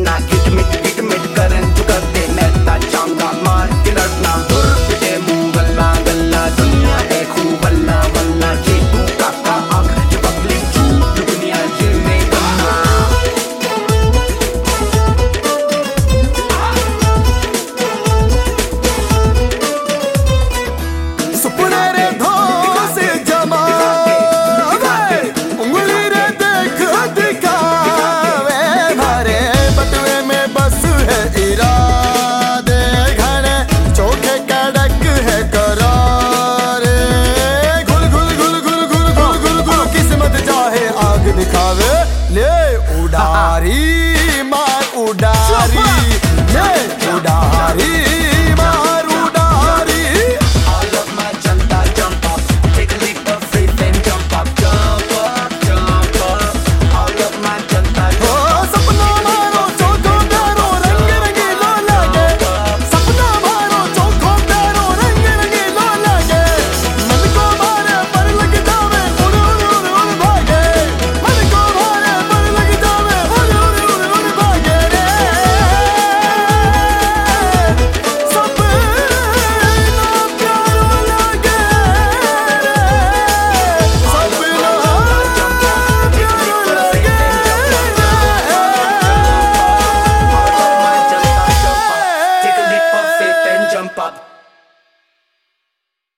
करना, गिट मिट करन तू करते मेहता चांगा मार के लड़ना, दुर पिटे मुंह गल्ला गल्ला, दुनिया देखू वल्ला वल्ला, चेतू काका आंख चपकली चूप दुनिया जिल में गन्ना। सुपने रे धोस जमा उंगली रे देख दिखावे, भरे बटुए में बस है इरादे, घने चोखे कड़क है करारे, घुल घुल घुल घुल घुल घुल घुल घुल किस्मत चाहे आग दिखावे, ले उडारी मार उडारी।